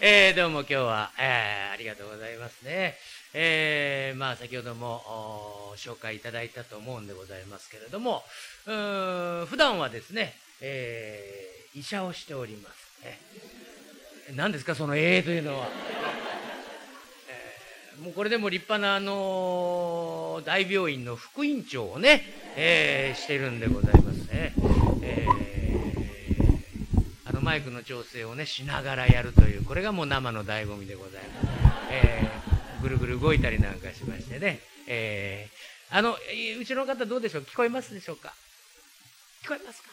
どうも今日は、ありがとうございますね。先ほども紹介いただいたと思うんでございますけれども、普段はですね、医者をしております。何ですかそのというのは。もうこれでも立派な大病院の副院長をね、してるんでございますね。マイクの調整をねしながらやるという、これがもう生の醍醐味でございます。ぐるぐる動いたりなんかしましてね、うちの方どうでしょう、聞こえますでしょうか。聞こえますか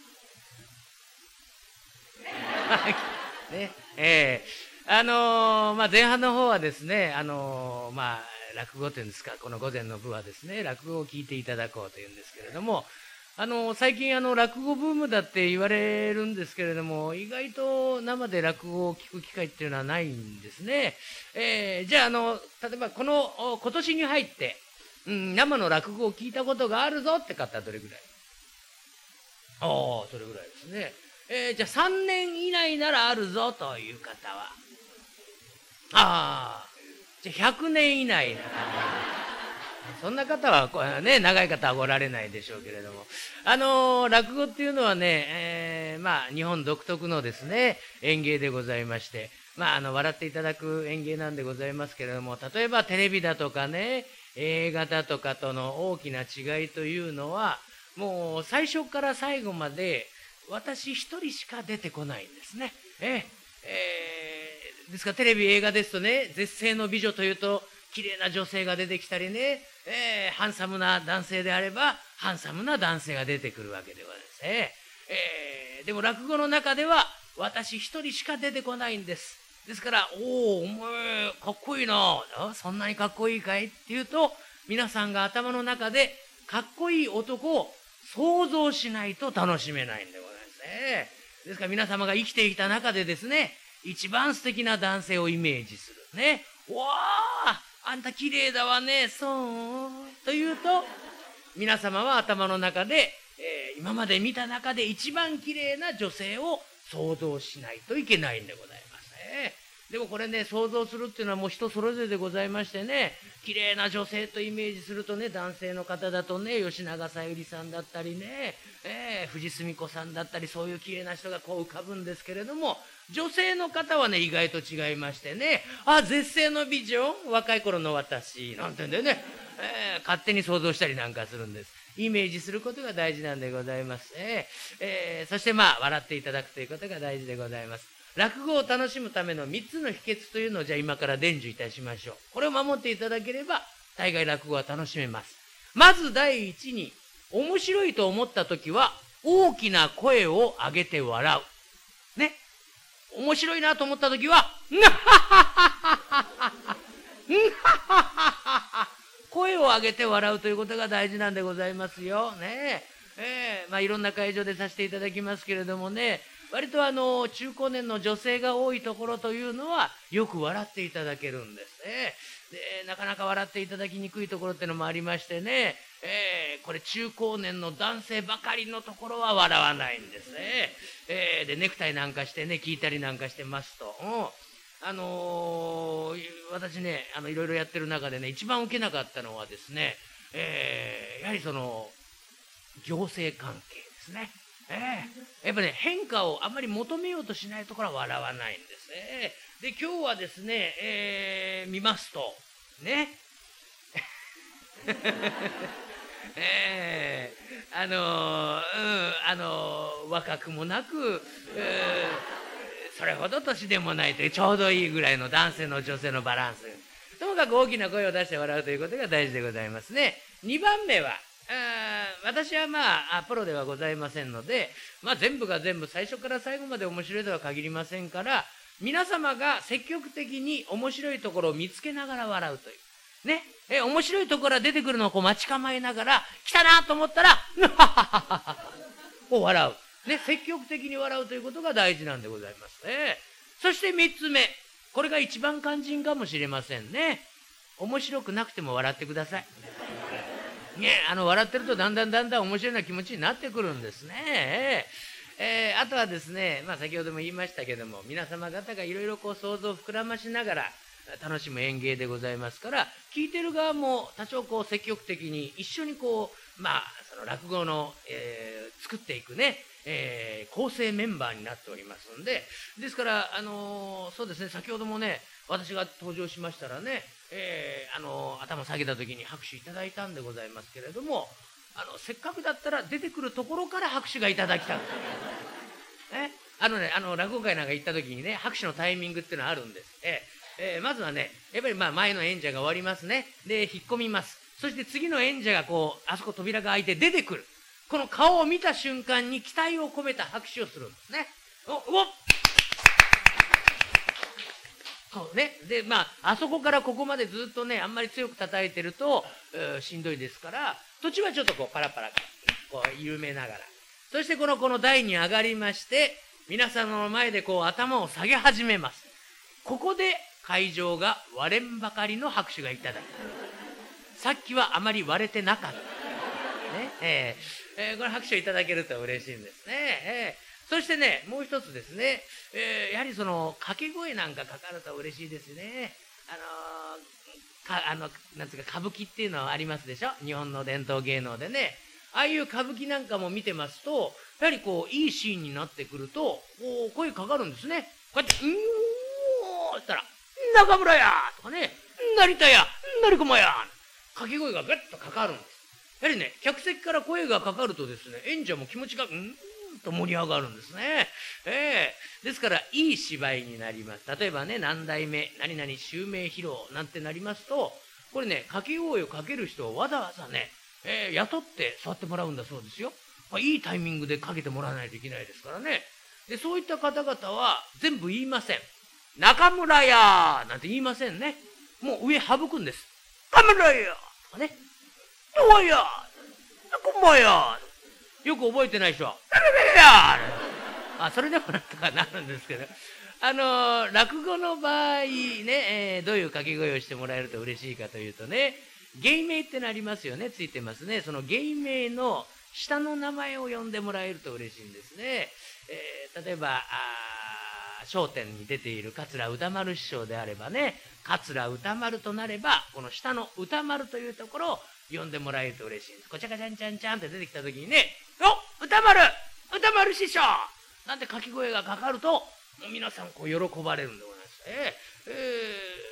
ね。前半の方はですね、落語というんですか、この午前の部はですね、落語を聞いていただこうというんですけれども、最近落語ブームだって言われるんですけれども、意外と生で落語を聞く機会っていうのはないんですね。じゃあ例えば今年に入って、生の落語を聞いたことがあるぞって方どれぐらい？それぐらいですね。じゃあ3年以内ならあるぞという方は、じゃあ100年以内な方、そんな方はね、長い方はおられないでしょうけれども、落語っていうのはね、日本独特のですね演芸でございまして、笑っていただく演芸なんでございますけれども、例えばテレビだとかね映画だとかとの大きな違いというのは、もう最初から最後まで私一人しか出てこないんですね。ですからテレビ映画ですとね、絶世の美女というと綺麗な女性が出てきたりね、ハンサムな男性であればハンサムな男性が出てくるわけでございますね。でも落語の中では私一人しか出てこないんです。ですから「お前かっこいいな、そんなにかっこいいかい」っていうと、皆さんが頭の中でかっこいい男を想像しないと楽しめないんでございますね。ですから皆様が生きてきた中でですね、一番素敵な男性をイメージするね。わあ、あんた綺麗だわね、そうというと、皆様は頭の中で、今まで見た中で一番綺麗な女性を想像しないといけないんでございますね。でもこれね、想像するっていうのはもう人それぞれでございましてね、綺麗な女性とイメージするとね、男性の方だとね、吉永小百合さんだったりね、藤澄子さんだったり、そういう綺麗な人がこう浮かぶんですけれども、女性の方はね意外と違いましてね、絶世の美女、若い頃の私なんてんでね、勝手に想像したりなんかするんです。イメージすることが大事なんでございます。そして笑っていただくということが大事でございます。落語を楽しむための3つの秘訣というのをじゃあ今から伝授いたしましょう。これを守っていただければ大概落語は楽しめます。まず第一に、面白いと思った時は大きな声を上げて笑うね。面白いなと思った時は声を上げて笑うということが大事なんでございますよね。いろんな会場でさせていただきますけれどもね、割と中高年の女性が多いところというのはよく笑っていただけるんですね。でなかなか笑っていただきにくいところっていうのもありましてね、これ中高年の男性ばかりのところは笑わないんですね。でネクタイなんかしてね聞いたりなんかしてますと、私ねいろいろやってる中でね一番受けなかったのはですね、やはりその行政関係ですね。やっぱね変化をあまり求めようとしないところは笑わないんですね。で今日はですね、見ますとね若くもなく、それほど年でもないというちょうどいいぐらいの男性の女性のバランス、ともかく大きな声を出して笑うということが大事でございますね。2番目は私はプロではございませんので、全部が全部最初から最後まで面白いとは限りませんから、皆様が積極的に面白いところを見つけながら笑うというね。面白いところが出てくるのをこう待ち構えながら、来たなと思ったらこう笑うね。積極的に笑うということが大事なんでございますね。そして3つ目、これが一番肝心かもしれませんね。面白くなくても笑ってくださいね。笑ってるとだんだん面白いな気持ちになってくるんですね。 あとはですね、先ほども言いましたけども、皆様方がいろいろ想像を膨らましながら楽しむ演芸でございますから、聞いてる側も多少積極的に一緒にその落語の、作っていくね、構成メンバーになっておりますんで、ですから、そうですね、先ほどもね、私が登場しましたらね、頭下げた時に拍手いただいたんでございますけれども、せっかくだったら出てくるところから拍手がいただきたい。落語会なんか行った時にね、拍手のタイミングっていうのはあるんです。まずはね、やっぱり前の演者が終わりますね。で、引っ込みます。そして次の演者があそこ扉が開いて出てくる。この顔を見た瞬間に期待を込めた拍手をするんですね。そうね。で、あそこからここまでずっとね、あんまり強く叩いてると、しんどいですから、途中はちょっとパラパラ、緩めながら。そしてこの台に上がりまして、皆さんの前で頭を下げ始めます。ここで会場が割れんばかりの拍手がいただいた。さっきはあまり割れてなかった。ね。これ拍手をいただけると嬉しいんですね。そしてね、もう一つですね、やはり掛け声なんかかかると嬉しいですね。なんつうか歌舞伎っていうのはありますでしょ、日本の伝統芸能でね。ああいう歌舞伎なんかも見てますと、やはりいいシーンになってくると声かかるんですね。こうやって「うおー」って言ったら「中村や」とかね「成田や成駒や」掛け声がグッとかかるんです。やはりね、客席から声がかかるとですね、演者も気持ちがと盛り上がるんですね。ですからいい芝居になります。例えばね、何代目何々襲名披露なんてなりますと、これね、掛け声をかける人をわざわざね、雇って座ってもらうんだそうですよ。いいタイミングでかけてもらわないといけないですからね。で、そういった方々は全部言いません。中村やなんて言いませんね。もう上省くんです。中村やとかね。どうやこんばんや。よく覚えてない人は、それでもなんとかなるんですけど、落語の場合ね、どういう掛け声をしてもらえると嬉しいかというとね、芸名ってなりますよね、ついてますね。その芸名の下の名前を呼んでもらえると嬉しいんですね。例えば笑点に出ている桂歌丸師匠であればね、桂歌丸となれば、この下の歌丸というところを呼んでもらえると嬉しいんです。こちゃかちゃんちゃんちゃんって出てきた時にね、お歌丸歌丸師匠なんて掛け声がかかると、もう皆さん喜ばれるんでございます。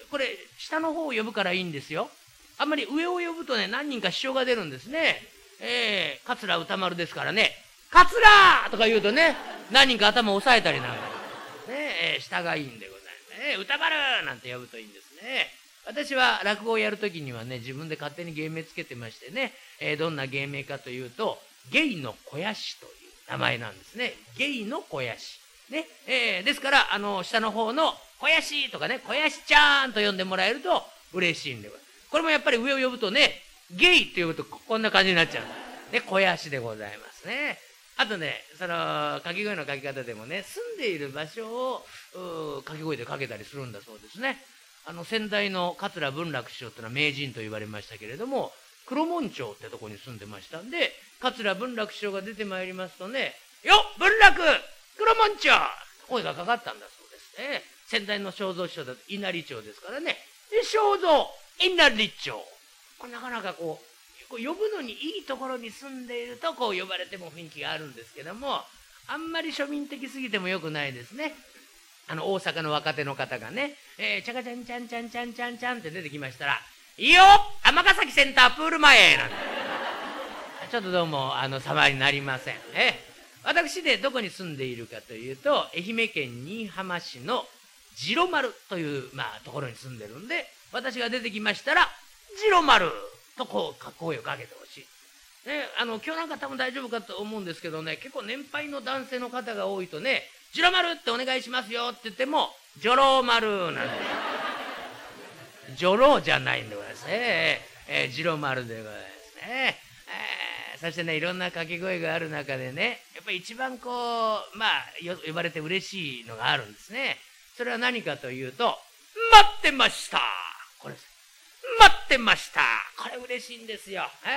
これ下の方を呼ぶからいいんですよ。あんまり上を呼ぶとね、何人か支障が出るんですね。桂歌丸ですからね、桂とか言うとね、何人か頭を押さえたりなんかね、下がいいんでございますね。歌丸なんて呼ぶといいんですね。私は落語をやるときにはね、自分で勝手に芸名つけてましてね、どんな芸名かというと、芸の肥やしという名前なんですね。芸の肥やし。ね。ですから、下の方の肥やしとかね、肥やしちゃんと呼んでもらえると嬉しいんでございます。これもやっぱり上を呼ぶとね、芸って呼ぶとこんな感じになっちゃう。で、肥やしでございますね。あとね、掛け声のかけ方でもね、住んでいる場所を掛け声でかけたりするんだそうですね。先代の桂文楽師匠ってのは名人と言われましたけれども、黒門町ってとこに住んでましたんで、桂文楽師匠が出てまいりますとね、よっ文楽黒門町声がかかったんだそうですね。先代の正蔵師匠だと稲荷町ですからね、で正蔵稲荷町、これなかなか呼ぶのにいいところに住んでいると呼ばれても雰囲気があるんですけども、あんまり庶民的すぎてもよくないですね。大阪の若手の方がね、チャカチャンチャンチャンチャンチャンチャンって出てきましたら、いいよ尼崎センタープール前なんてちょっとどうも様になりません。私でどこに住んでいるかというと、愛媛県新居浜市の次郎丸という、ところに住んでるんで、私が出てきましたら次郎丸と声をかけてほしい。ね、今日なんか多分大丈夫かと思うんですけどね、結構年配の男性の方が多いとね、次郎丸ってお願いしますよって言っても、女郎丸なんで。女郎じゃないんでございますね。次郎丸でございますね。そしてね、いろんな掛け声がある中でね、やっぱり一番呼ばれて嬉しいのがあるんですね。それは何かというと、待ってました、これです。待ってました、これ嬉しいんですよ。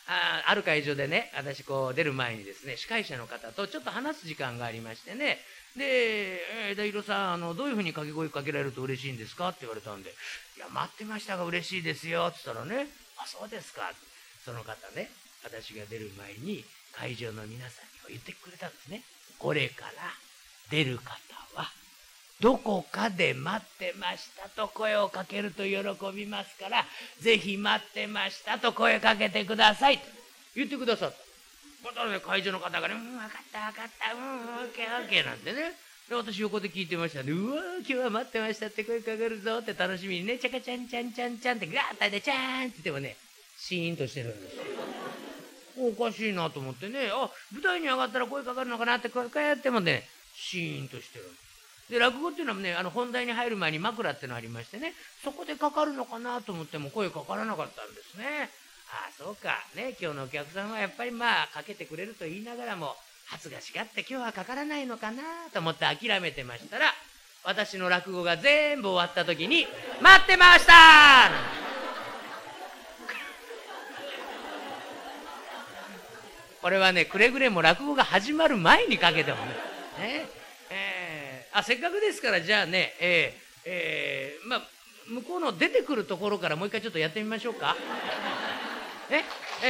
ある会場でね、私こう出る前にですね、司会者の方とちょっと話す時間がありましてね、で、大広さん、どういうふうに掛け声かけられると嬉しいんですかって言われたんで、いや、待ってましたが嬉しいですよ、って言ったらね、あ、そうですか。その方ね、私が出る前に会場の皆さんに言ってくれたんですね。これから出る方は、どこかで待ってましたと声をかけると喜びますから、ぜひ待ってましたと声かけてくださいと言ってくださった。またね、会場の方がね、分かった分かった、オッケーオッケーなんてね。で、私横で聞いてましたね。うわー、今日は待ってましたって声かけるぞって楽しみにね、チャカチャンチャンチャンチャンってガーッとでチャーンって言ってもね、シーンとしてるんですよ。おかしいなと思ってね、あ、舞台に上がったら声かかるのかなって声かけてもね、シーンとしてる。で、落語っていうのはね、本題に入る前に枕ってのありましてね、そこでかかるのかなと思っても声かからなかったんですね。ああ、そうか。ね、今日のお客さんはやっぱりまあ、かけてくれると言いながらも、恥ずかしがって今日はかからないのかなと思って諦めてましたら、私の落語が全部終わった時に、待ってましたこれはね、くれぐれも落語が始まる前にかけてもね。せっかくですから、じゃあね、まあ、向こうの出てくるところからもう一回ちょっとやってみましょうか。ね、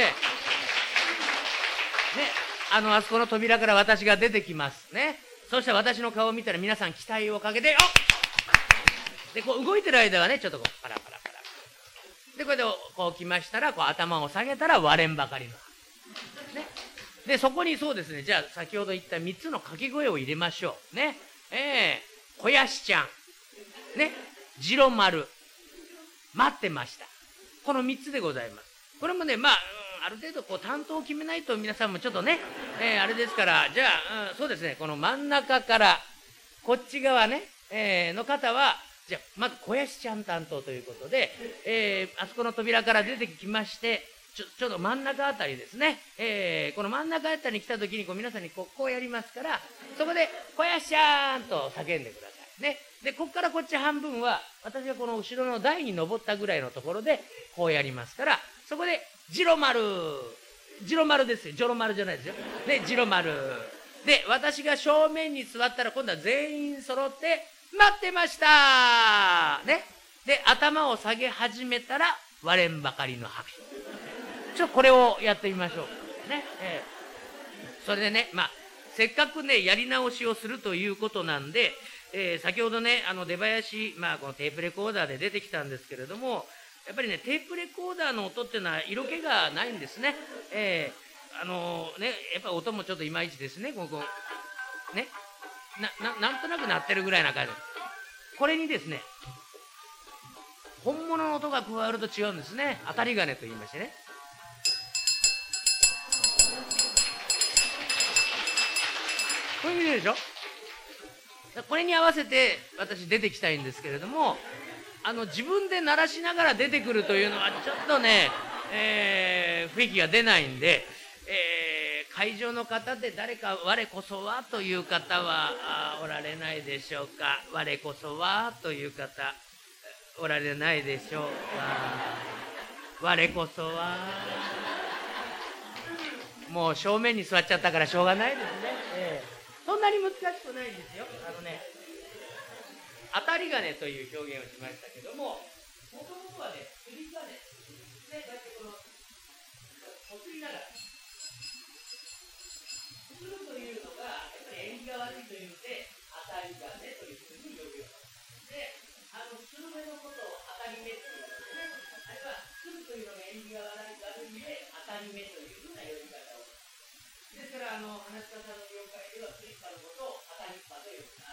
あそこの扉から私が出てきますね。そうしたら私の顔を見たら皆さん期待をかけて、で、こう動いてる間はね、ちょっとこう、パラパラパラ。で、これでこう来ましたら、こう頭を下げたら割れんばかりの。ね。で、そこにそうですね、じゃあ先ほど言った3つの掛け声を入れましょう。ね。小やしちゃん。ね。次郎丸。待ってました。この3つでございます。これもね、まあ、ある程度こう担当を決めないと皆さんもちょっとね、あれですから、じゃあ、そうですね、この真ん中からこっち側ね、の方は、じゃあまず小やしちゃん担当ということで、あそこの扉から出てきまして、ちょうど真ん中あたりですね、この真ん中あたりに来た時にこう皆さんにこうやりますから、そこで小やしちゃんと叫んでくださいね。で、こっからこっち半分は私がこの後ろの台に登ったぐらいのところでこうやりますから、そこで次郎丸ですよ。ジョロ丸じゃないですよ。で、次郎丸で、私が正面に座ったら今度は全員揃って待ってましたね。で、頭を下げ始めたら割れんばかりの拍手。ちょっとこれをやってみましょうね。それでね、まあせっかくねやり直しをするということなんで、先ほどね出囃子、まあこのテープレコーダーで出てきたんですけれども、やっぱりねテープレコーダーの音っていうのは色気がないんですね。ね、やっぱ音もちょっといまいちですね。ここね、なんとなく鳴ってるぐらいな感じ。これにですね、本物の音が加わると違うんですね。当たり金と言いましてね。これ見てるでしょ。これに合わせて私出てきたいんですけれども、自分で鳴らしながら出てくるというのはちょっとね、雰囲気が出ないんで、会場の方で誰か我こそはという方はおられないでしょうか。我こそはという方おられないでしょうか。我こそは。もう正面に座っちゃったからしょうがないですね。そんなに難しくないんですよ。当たり金という表現をしましたけども、もともとはね、釣り金で、こうやってこのこすりながらするというのがやっぱり縁起が悪いというので、当たり金というふうに呼ぶようになった。で、スルメのことを当たり目っていうんですね。あれはするというのが縁起が悪いので、当たり目というふうな呼び方を。ですから話し方の業界ではスリッパのことを当たりっぱと呼ぶ。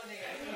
願いします。